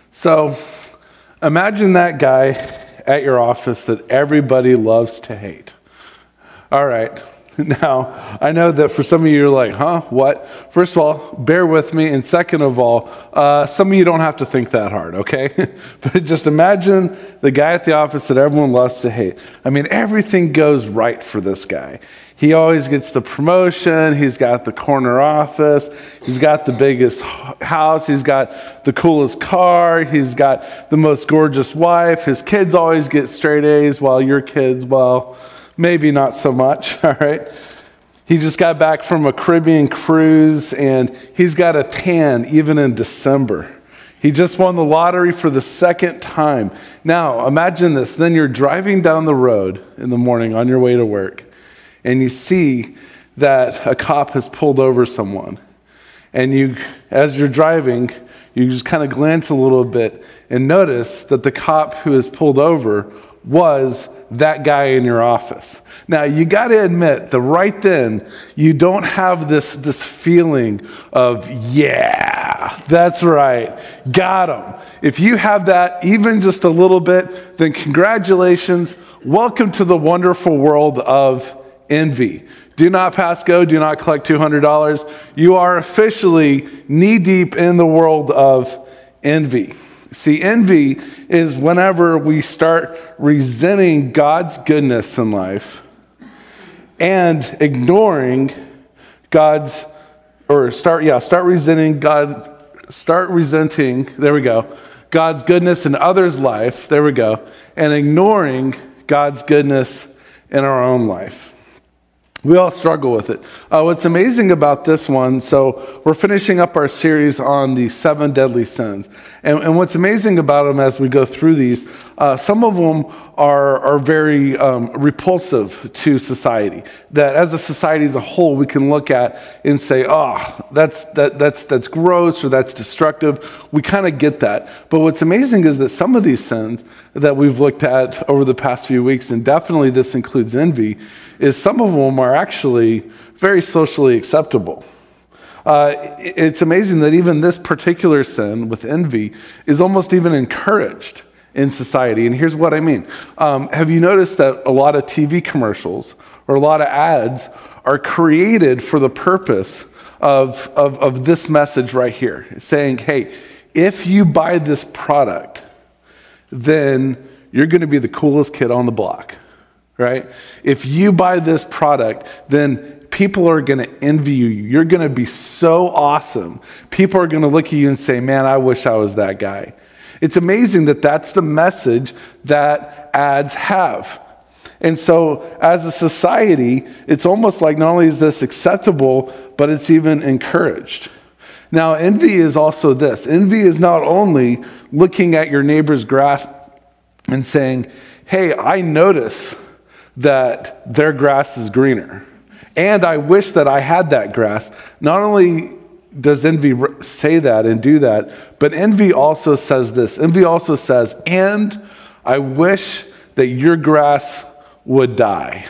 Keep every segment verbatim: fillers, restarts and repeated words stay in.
So imagine that guy at your office that everybody loves to hate. All right. Now, I know that for some of you, you're like, huh, what? First of all, bear with me. And second of all, uh, some of you don't have to think that hard, okay? But just imagine the guy at the office that everyone loves to hate. I mean, everything goes right for this guy. He always gets the promotion. He's got the corner office. He's got the biggest house. He's got the coolest car. He's got the most gorgeous wife. His kids always get straight A's, while your kids, well, maybe not so much, all right? He just got back from a Caribbean cruise, and he's got a tan even in December. He just won the lottery for the second time. Now, imagine this. Then you're driving down the road in the morning on your way to work, and you see that a cop has pulled over someone. And you, as you're driving, you just kind of glance a little bit and notice that the cop who has pulled over was that guy in your office. Now, you got to admit that right then, you don't have this, this feeling of, yeah, that's right, got him. If you have that even just a little bit, then congratulations. Welcome to the wonderful world of envy. Do not pass go. Do not collect two hundred dollars. You are officially knee-deep in the world of envy. See, envy is whenever we start resenting God's goodness in life and ignoring God's, or start, yeah, start resenting God, start resenting, there we go, God's goodness in others' life, there we go, and ignoring God's goodness in our own life. We all struggle with it. Uh, what's amazing about this one, so we're finishing up our series on the seven deadly sins. And, and what's amazing about them as we go through these, uh, some of them are, are very um, repulsive to society. That as a society as a whole, we can look at and say, oh, that's, that, that's, that's gross or that's destructive. We kind of get that. But what's amazing is that some of these sins that we've looked at over the past few weeks, and definitely this includes envy, is some of them are actually very socially acceptable. Uh, it's amazing that even this particular sin with envy is almost even encouraged in society. And here's what I mean. Um, have you noticed that a lot of T V commercials or a lot of ads are created for the purpose of, of, of this message right here, saying, hey, if you buy this product, then you're going to be the coolest kid on the block. Right? If you buy this product, then people are going to envy you. You're going to be so awesome. People are going to look at you and say, man, I wish I was that guy. It's amazing that that's the message that ads have. And so as a society, it's almost like not only is this acceptable, but it's even encouraged. Now, envy is also this. Envy is not only looking at your neighbor's grass and saying, hey, I notice that their grass is greener, and I wish that I had that grass. Not only does envy say that and do that, but envy also says this. Envy also says, and I wish that your grass would die.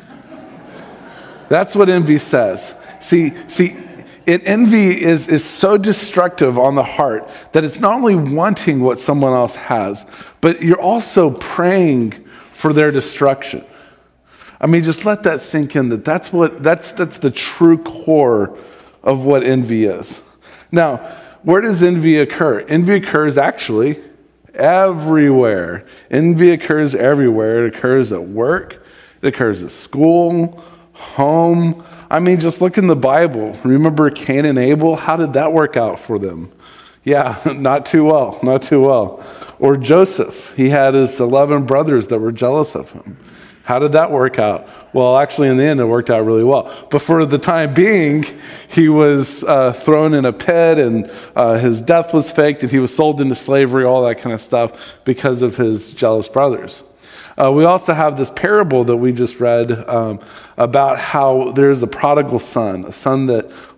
That's what envy says. See, see, it, envy is, is so destructive on the heart that it's not only wanting what someone else has, but you're also praying for their destruction. I mean, just let that sink in, that that's what that's that's the true core of what envy is. Now, where does envy occur? Envy occurs actually everywhere. Envy occurs everywhere. It occurs at work. It occurs at school, home. I mean, just look in the Bible. Remember Cain and Abel? How did that work out for them? Yeah, not too well, not too well. Or Joseph. He had his eleven brothers that were jealous of him. How did that work out? Well, actually, in the end, it worked out really well. But for the time being, he was uh, thrown in a pit, and uh, his death was faked, and he was sold into slavery, all that kind of stuff, because of his jealous brothers. Uh, we also have this parable that we just read um, about how there's a prodigal son, a son that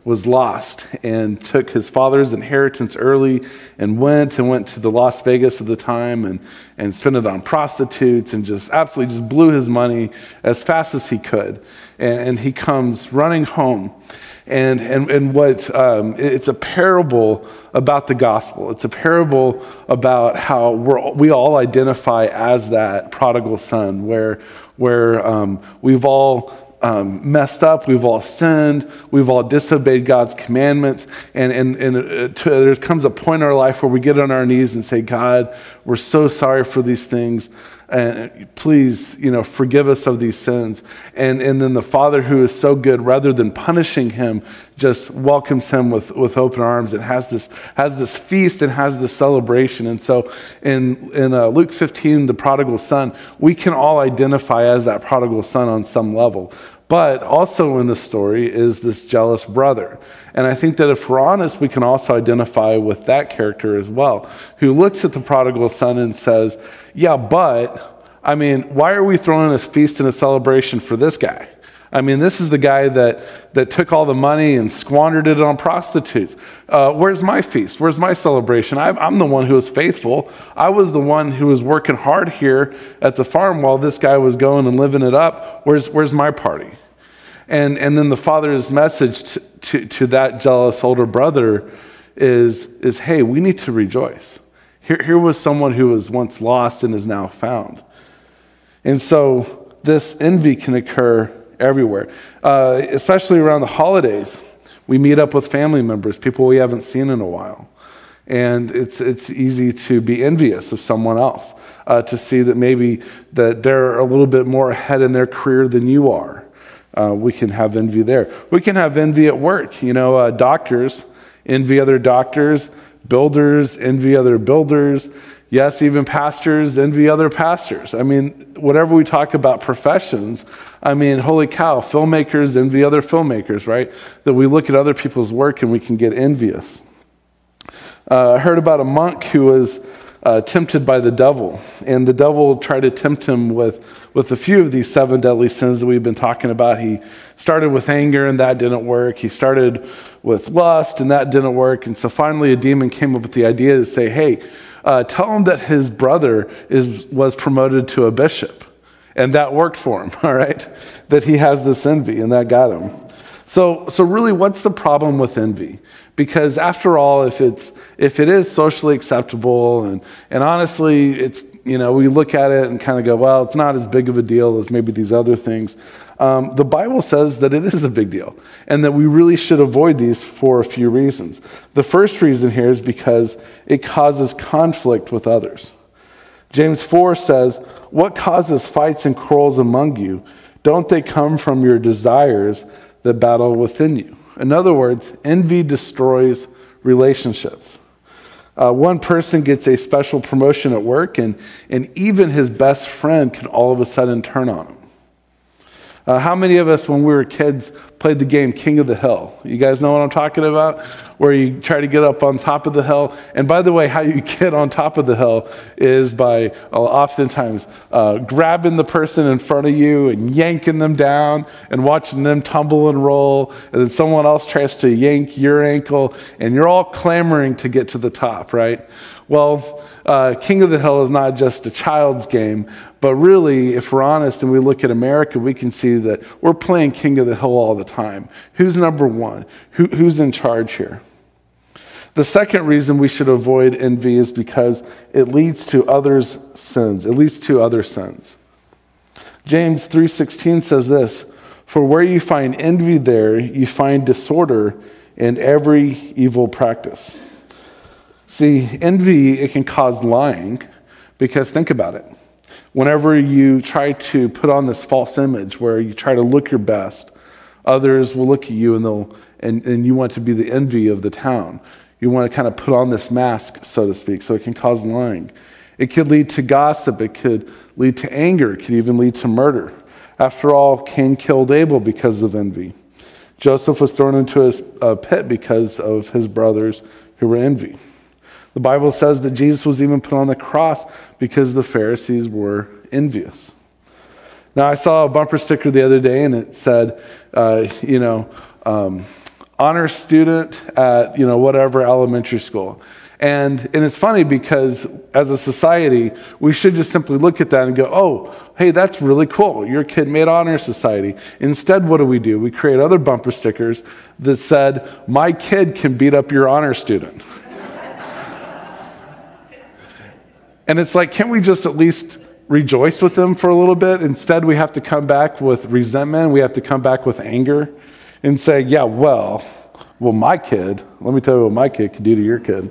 was lost and took his father's inheritance early and went and went to the Las Vegas of the time and, and spent it on prostitutes and just absolutely just blew his money as fast as he could. And, and he comes running home. And, and, and what, um, it's a parable about the gospel. It's a parable about how we're, we all identify as that prodigal son, where, where um, we've all Um, messed up, we've all sinned, we've all disobeyed God's commandments, and, and, and uh, to, there comes a point in our life where we get on our knees and say, God, we're so sorry for these things, and please, you know, forgive us of these sins. And, and then the Father, who is so good, rather than punishing him, just welcomes him with, with open arms and has this has this feast and has this celebration. And so in, in uh, Luke fifteen, the prodigal son, we can all identify as that prodigal son on some level. But also in the story is this jealous brother. And I think that if we're honest, we can also identify with that character as well, who looks at the prodigal son and says, yeah, but, I mean, why are we throwing a feast and a celebration for this guy? I mean, this is the guy that, that took all the money and squandered it on prostitutes. Uh, where's my feast? Where's my celebration? I, I'm the one who was faithful. I was the one who was working hard here at the farm while this guy was going and living it up. Where's, where's my party? And, and then the father's message to, to, to that jealous older brother is, is, hey, we need to rejoice. Here, here was someone who was once lost and is now found. And so this envy can occur everywhere, uh, especially around the holidays. We meet up with family members, people we haven't seen in a while. And it's it's easy to be envious of someone else, uh, to see that maybe that they're a little bit more ahead in their career than you are. Uh, we can have envy there. We can have envy at work. You know, uh, doctors envy other doctors, builders envy other builders. Yes, even pastors envy other pastors. I mean, whatever we talk about professions, I mean, holy cow, filmmakers envy other filmmakers, right? That we look at other people's work and we can get envious. Uh, I heard about a monk who was uh, tempted by the devil, and the devil tried to tempt him with, with a few of these seven deadly sins that we've been talking about. He started with anger, and that didn't work. He started with lust, and that didn't work. And so finally a demon came up with the idea to say, hey, Uh, tell him that his brother is was promoted to a bishop. And that worked for him, all right? That he has this envy, and that got him. So so really, what's the problem with envy? Because after all, if it's if it is socially acceptable, and, and honestly, it's, you know, we look at it and kind of go, well, it's not as big of a deal as maybe these other things. Um, the Bible says that it is a big deal, and that we really should avoid these for a few reasons. The first reason here is because it causes conflict with others. James four says, what causes fights and quarrels among you? Don't they come from your desires that battle within you? In other words, envy destroys relationships. Uh, one person gets a special promotion at work, and, and even his best friend can all of a sudden turn on him. Uh, how many of us, when we were kids, played the game King of the Hill? You guys know what I'm talking about? Where you try to get up on top of the hill. And by the way, how you get on top of the hill is by uh, oftentimes uh, grabbing the person in front of you and yanking them down and watching them tumble and roll. And then someone else tries to yank your ankle, and you're all clamoring to get to the top, right? Well, uh, King of the Hill is not just a child's game, but really, if we're honest and we look at America, we can see that we're playing King of the Hill all the time. Who's number one? Who, who's in charge here? The second reason we should avoid envy is because it leads to others' sins. It leads to other sins. James three sixteen says this, for where you find envy, there you find disorder and every evil practice. See, envy, it can cause lying, because think about it. Whenever you try to put on this false image where you try to look your best, others will look at you and they'll and, and you want to be the envy of the town. You want to kind of put on this mask, so to speak, so it can cause lying. It could lead to gossip. It could lead to anger. It could even lead to murder. After all, Cain killed Abel because of envy. Joseph was thrown into a pit because of his brothers who were envy. The Bible says that Jesus was even put on the cross because the Pharisees were envious. Now, I saw a bumper sticker the other day, and it said, uh, you know, um, honor student at, you know, whatever elementary school. And and it's funny because as a society, we should just simply look at that and go, oh, hey, that's really cool. Your kid made honor society. Instead, what do we do? We create other bumper stickers that said, my kid can beat up your honor student. And it's like, can't we just at least rejoice with them for a little bit? Instead, we have to come back with resentment. We have to come back with anger and say, yeah, well, well, my kid, let me tell you what my kid can do to your kid.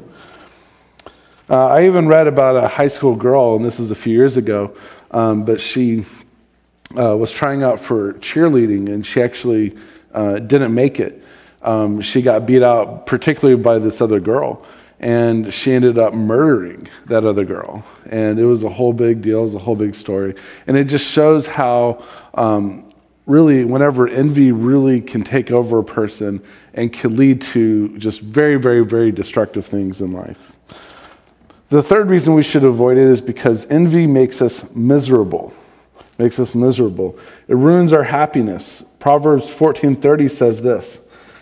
Uh, I even read about a high school girl, and this is a few years ago, um, but she uh, was trying out for cheerleading, and she actually uh, didn't make it. Um, she got beat out, particularly by this other girl, and she ended up murdering that other girl. And it was a whole big deal, it was a whole big story. And it just shows how um, really whenever envy really can take over a person and can lead to just very, very, very destructive things in life. The third reason we should avoid it is because envy makes us miserable. Makes us miserable. It ruins our happiness. Proverbs fourteen thirty says this: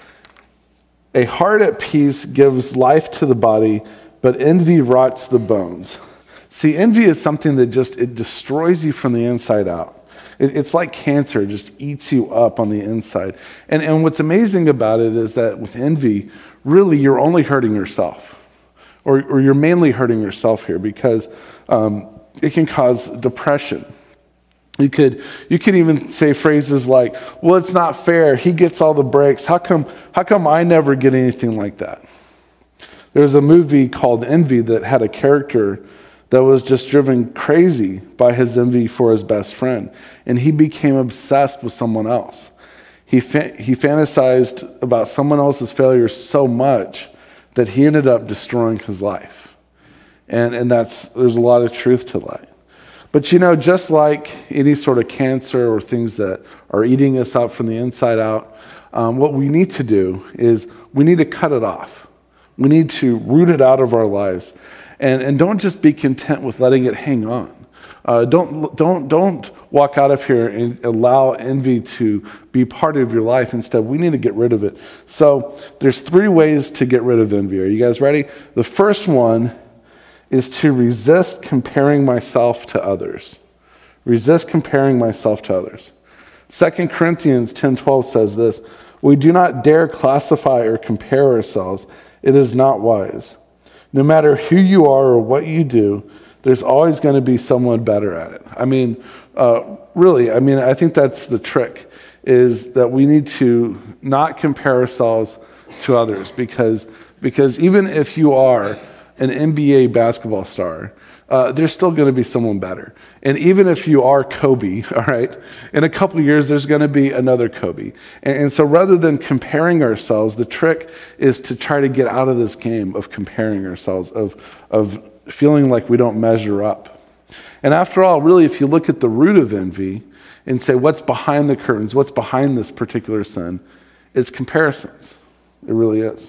a heart at peace gives life to the body, but envy rots the bones. See, envy is something that just, it destroys you from the inside out. It, it's like cancer, it just eats you up on the inside. And, and what's amazing about it is that with envy, really you're only hurting yourself. Or, or you're mainly hurting yourself here because um, it can cause depression. You could you could even say phrases like, well, it's not fair. He gets all the breaks. How come, how come I never get anything like that? There's a movie called Envy that had a character that was just driven crazy by his envy for his best friend. And he became obsessed with someone else. He fa- he fantasized about someone else's failures so much that he ended up destroying his life. And and that's there's a lot of truth to that. But you know, just like any sort of cancer or things that are eating us up from the inside out, um, what we need to do is we need to cut it off. We need to root it out of our lives. And and don't just be content with letting it hang on. Uh, don't don't don't walk out of here and allow envy to be part of your life. Instead, we need to get rid of it. So there's three ways to get rid of envy. Are you guys ready? The first one is to resist comparing myself to others. Resist comparing myself to others. Second Corinthians ten twelve says this: we do not dare classify or compare ourselves. It is not wise. No matter who you are or what you do, there's always going to be someone better at it. I mean, uh, really, I mean, I think that's the trick, is that we need to not compare ourselves to others, because because even if you are an N B A basketball star, uh, there's still going to be someone better. And even if you are Kobe, all right, in a couple of years, there's going to be another Kobe. And, and so rather than comparing ourselves, the trick is to try to get out of this game of comparing ourselves, of of feeling like we don't measure up. And after all, really, if you look at the root of envy and say, what's behind the curtains, what's behind this particular sin, it's comparisons. It really is.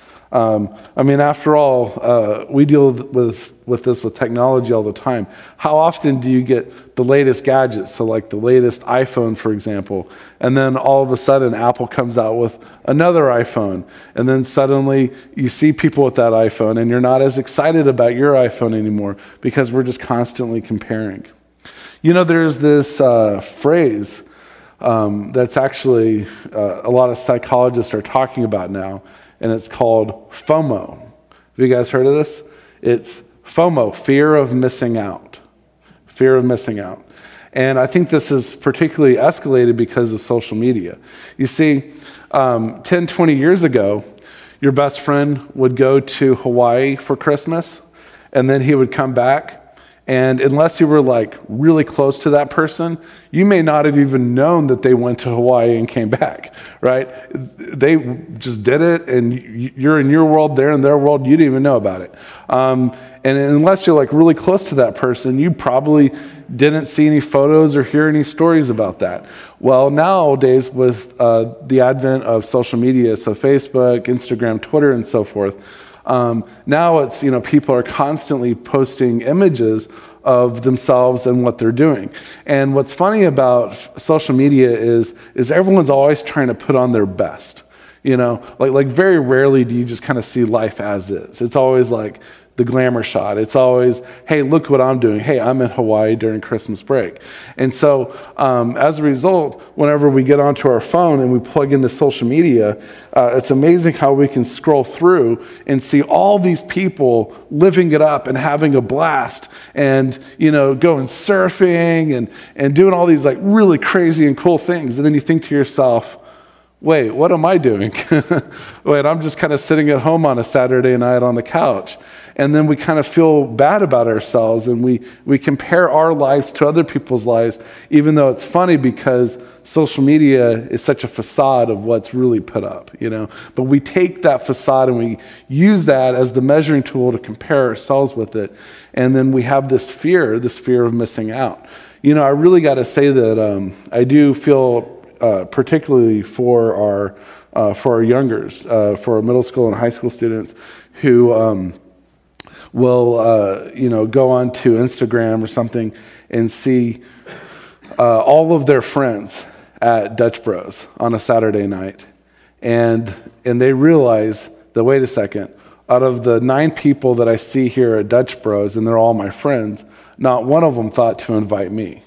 Um, I mean, after all, uh, we deal with with this with technology all the time. How often do you get the latest gadgets? So like the latest iPhone, for example, and then all of a sudden Apple comes out with another iPhone, and then suddenly you see people with that iPhone and you're not as excited about your iPhone anymore because we're just constantly comparing. You know, there's this uh, phrase um, that's actually uh, a lot of psychologists are talking about now, and it's called FOMO. Have you guys heard of this? It's FOMO, fear of missing out. Fear of missing out. And I think this is particularly escalated because of social media. You see, um, ten, twenty years ago, your best friend would go to Hawaii for Christmas, and then he would come back. And unless you were like really close to that person, you may not have even known that they went to Hawaii and came back, right? They just did it, and you're in your world, they're in their world, you didn't even know about it. Um, and unless you're like really close to that person, you probably didn't see any photos or hear any stories about that. Well, nowadays with uh, the advent of social media, so Facebook, Instagram, Twitter, and so forth, Um, now it's, you know, people are constantly posting images of themselves and what they're doing. And what's funny about social media is, is everyone's always trying to put on their best. You know, like like very rarely do you just kind of see life as is. It's always like the glamour shot. It's always, hey, look what I'm doing. Hey, I'm in Hawaii during Christmas break. And so um, as a result, whenever we get onto our phone and we plug into social media, uh, it's amazing how we can scroll through and see all these people living it up and having a blast and, you know, going surfing and, and doing all these like really crazy and cool things. And then you think to yourself, wait, what am I doing? Wait, I'm just kind of sitting at home on a Saturday night on the couch. And then we kind of feel bad about ourselves, and we, we compare our lives to other people's lives, even though it's funny because social media is such a facade of what's really put up, you know. But we take that facade and we use that as the measuring tool to compare ourselves with it. And then we have this fear, this fear of missing out. You know, I really got to say that um, I do feel uh, particularly for our uh, for our youngers, uh, for our middle school and high school students who um, will, uh, you know, go on to Instagram or something and see uh, all of their friends at Dutch Bros on a Saturday night. And and they realize that, wait a second, out of the nine people that I see here at Dutch Bros, and they're all my friends, not one of them thought to invite me,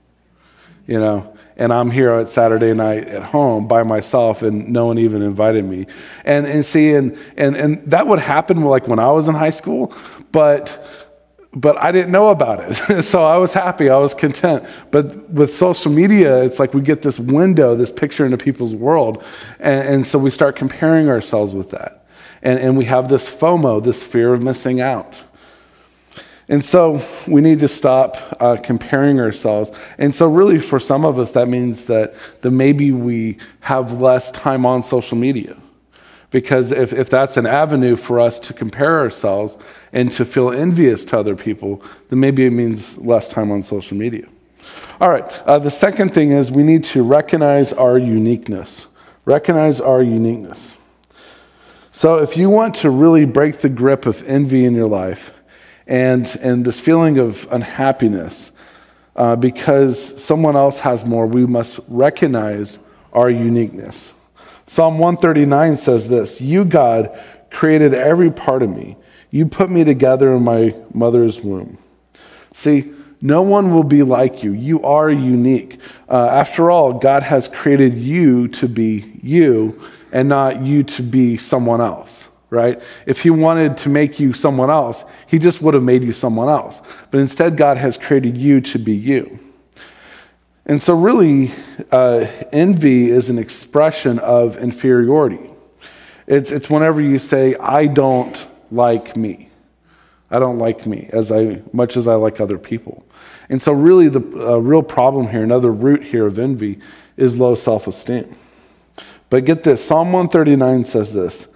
you know. And I'm here at Saturday night at home by myself, and no one even invited me. And and see, and and and that would happen like when I was in high school, but but I didn't know about it. So I was happy, I was content. But with social media, it's like we get this window, this picture into people's world, and, and so we start comparing ourselves with that. And and we have this FOMO, this fear of missing out. And so we need to stop uh, comparing ourselves. And so really for some of us, that means that, that maybe we have less time on social media. Because if, if that's an avenue for us to compare ourselves and to feel envious to other people, then maybe it means less time on social media. All right, uh, the second thing is we need to recognize our uniqueness. Recognize our uniqueness. So if you want to really break the grip of envy in your life, And and this feeling of unhappiness uh, because someone else has more, we must recognize our uniqueness. Psalm one thirty-nine says this, "You, God, created every part of me. You put me together in my mother's womb." See, no one will be like you. You are unique. Uh, after all, God has created you to be you and not you to be someone else. Right? If he wanted to make you someone else, he just would have made you someone else. But instead, God has created you to be you. And so really, uh, envy is an expression of inferiority. It's, it's whenever you say, I don't like me. I don't like me as I much as I like other people. And so really the uh, real problem here, another root here of envy, is low self-esteem. But get this, Psalm one thirty-nine says this,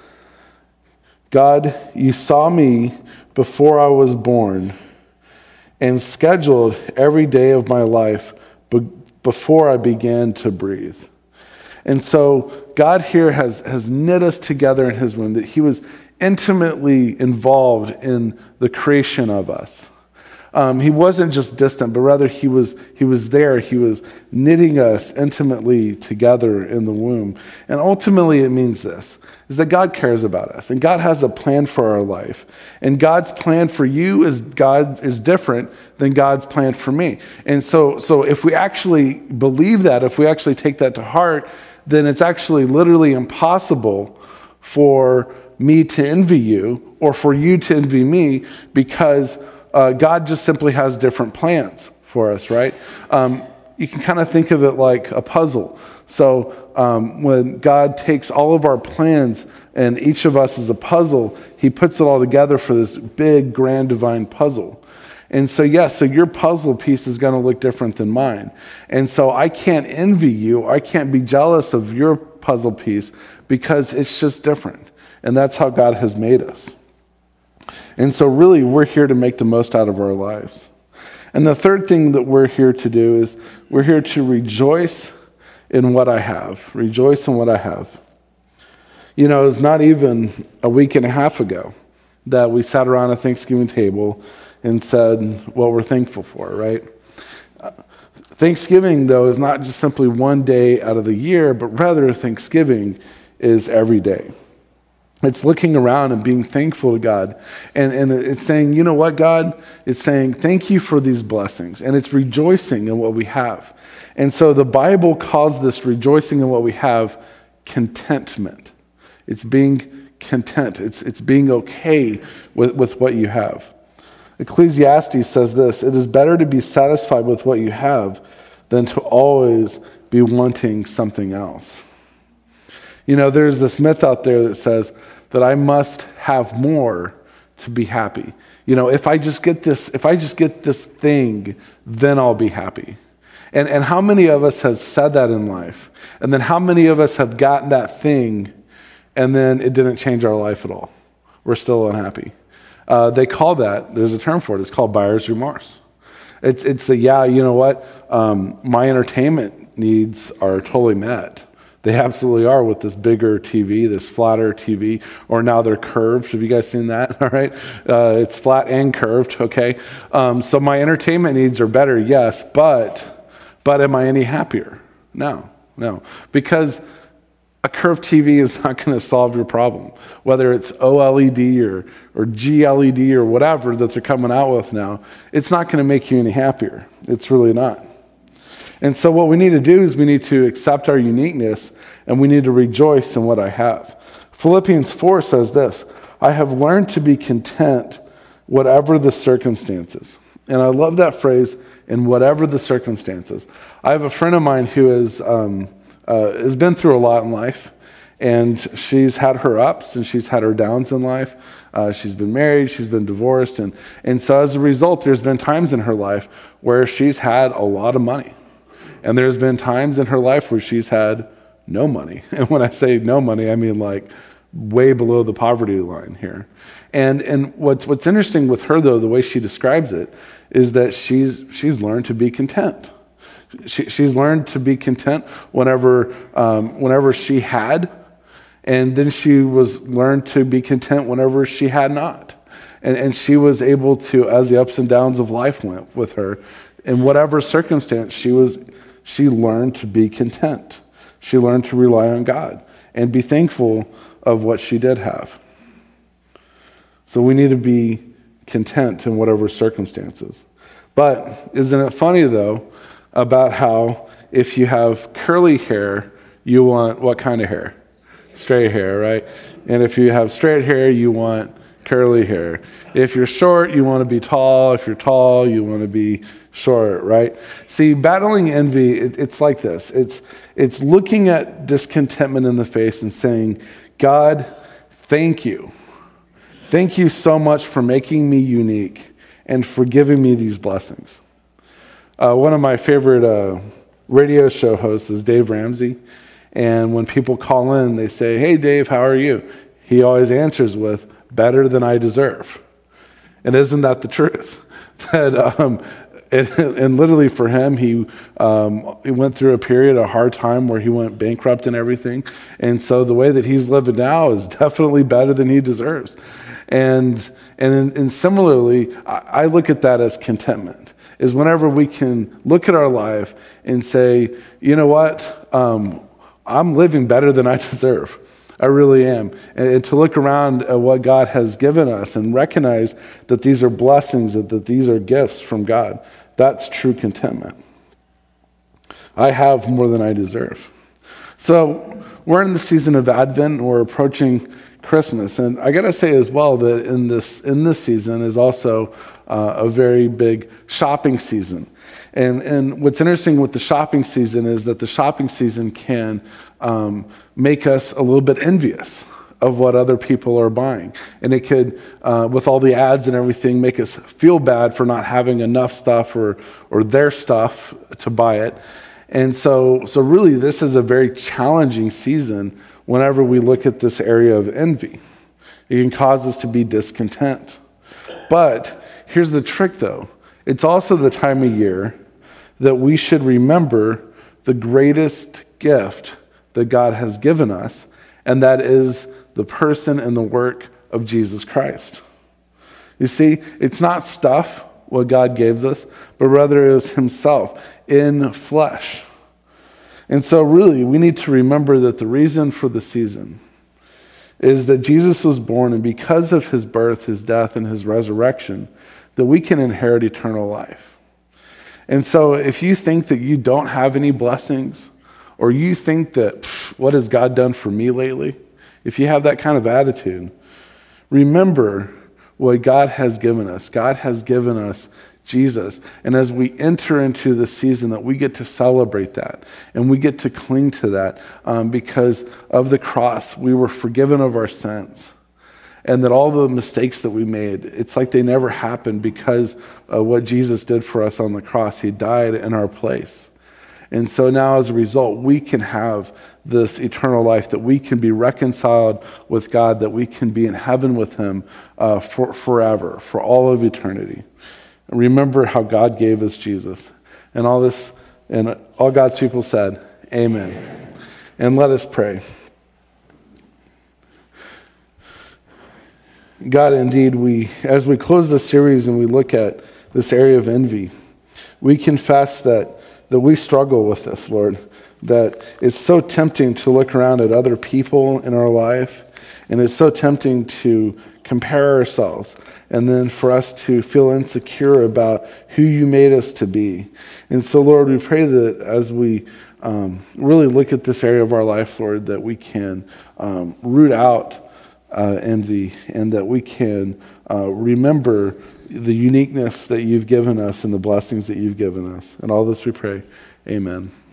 "God, you saw me before I was born and scheduled every day of my life be- before I began to breathe." And so God here has, has knit us together in his womb, that he was intimately involved in the creation of us. Um, he wasn't just distant, but rather he was he was there. He was knitting us intimately together in the womb. And ultimately it means this, is that God cares about us. And God has a plan for our life. And God's plan for you is God is different than God's plan for me. And so, so if we actually believe that, if we actually take that to heart, then it's actually literally impossible for me to envy you or for you to envy me, because Uh, God just simply has different plans for us, right? Um, you can kind of think of it like a puzzle. So um, when God takes all of our plans and each of us is a puzzle, he puts it all together for this big, grand, divine puzzle. And so, yes, yeah, so your puzzle piece is going to look different than mine. And so I can't envy you. I can't be jealous of your puzzle piece because it's just different. And that's how God has made us. And so really, we're here to make the most out of our lives. And the third thing that we're here to do is we're here to rejoice in what I have. Rejoice in what I have. You know, it's not even a week and a half ago that we sat around a Thanksgiving table and said what we're thankful for, right? Thanksgiving, though, is not just simply one day out of the year, but rather Thanksgiving is every day. It's looking around and being thankful to God. And, and it's saying, you know what, God? It's saying, thank you for these blessings. And it's rejoicing in what we have. And so the Bible calls this rejoicing in what we have contentment. It's being content. It's, it's being okay with, with what you have. Ecclesiastes says this, it is better to be satisfied with what you have than to always be wanting something else. You know, there's this myth out there that says that I must have more to be happy. You know, if I just get this, if I just get this thing, then I'll be happy. And and how many of us has said that in life? And then how many of us have gotten that thing and then it didn't change our life at all? We're still unhappy. Uh, they call that, there's a term for it, it's called buyer's remorse. It's, it's the, yeah, you know what, um, my entertainment needs are totally met. They absolutely are with this bigger T V, this flatter T V, or now they're curved. Have you guys seen that? All right. Uh, it's flat and curved, okay? Um, so my entertainment needs are better, yes, but, but am I any happier? No, no. Because a curved T V is not going to solve your problem. Whether it's OLED or, or G L E D or whatever that they're coming out with now, it's not going to make you any happier. It's really not. And so what we need to do is we need to accept our uniqueness and we need to rejoice in what I have. Philippians four says this, I have learned to be content whatever the circumstances. And I love that phrase, in whatever the circumstances. I have a friend of mine who is, um, uh, has been through a lot in life, and she's had her ups and she's had her downs in life. Uh, she's been married, she's been divorced, and, and so as a result, there's been times in her life where she's had a lot of money. And there's been times in her life where she's had no money. And when I say no money, I mean like way below the poverty line here. And and what's what's interesting with her, though, the way she describes it, is that she's she's learned to be content. She, she's learned to be content whenever um, whenever she had, and then she was learned to be content whenever she had not. And and she was able to, as the ups and downs of life went with her, in whatever circumstance, she was. She learned to be content. She learned to rely on God and be thankful of what she did have. So we need to be content in whatever circumstances. But isn't it funny, though, about how if you have curly hair, you want what kind of hair? Straight hair, right? And if you have straight hair, you want curly hair. If you're short, you want to be tall. If you're tall, you want to be short, right? See, battling envy, it, it's like this. It's it's looking at discontentment in the face and saying, God, thank you. Thank you so much for making me unique and for giving me these blessings. Uh, one of my favorite uh, radio show hosts is Dave Ramsey. And when people call in, they say, hey, Dave, how are you? He always answers with, better than I deserve. And isn't that the truth? That um, it, and literally for him, he um, he went through a period, a hard time where he went bankrupt and everything. And so the way that he's living now is definitely better than he deserves. And and, and similarly, I, I look at that as contentment. Is whenever we can look at our life and say, you know what, um, I'm living better than I deserve. I really am. And to look around at what God has given us and recognize that these are blessings, that, that these are gifts from God, that's true contentment. I have more than I deserve. So we're in the season of Advent and we're approaching Christmas. And I got to say as well that in this in this season is also uh, a very big shopping season. And and what's interesting with the shopping season is that the shopping season can um, make us a little bit envious of what other people are buying. And it could, uh, with all the ads and everything, make us feel bad for not having enough stuff or or their stuff to buy it. And so, so really this is a very challenging season whenever we look at this area of envy. It can cause us to be discontent. But here's the trick though. It's also the time of year that we should remember the greatest gift that God has given us, and that is the person and the work of Jesus Christ. You see, it's not stuff, what God gave us, but rather it is himself in flesh. And so really, we need to remember that the reason for the season is that Jesus was born, and because of his birth, his death, and his resurrection, that we can inherit eternal life. And so if you think that you don't have any blessings, or you think that, what has God done for me lately? If you have that kind of attitude, remember what God has given us. God has given us Jesus. And as we enter into the season, that we get to celebrate that and we get to cling to that um, because of the cross, we were forgiven of our sins. And that all the mistakes that we made, it's like they never happened because of what Jesus did for us on the cross. He died in our place. And so now as a result, we can have this eternal life, that we can be reconciled with God, that we can be in heaven with him uh, for forever, for all of eternity. And remember how God gave us Jesus. And all this, and all God's people said, amen. Amen. And let us pray. God, indeed, we, as we close this series and we look at this area of envy, we confess that that we struggle with this, Lord, that it's so tempting to look around at other people in our life, and it's so tempting to compare ourselves, and then for us to feel insecure about who you made us to be. And so, Lord, we pray that as we um, really look at this area of our life, Lord, that we can um, root out uh, envy, and that we can uh, remember the uniqueness that you've given us and the blessings that you've given us. And all this we pray. Amen.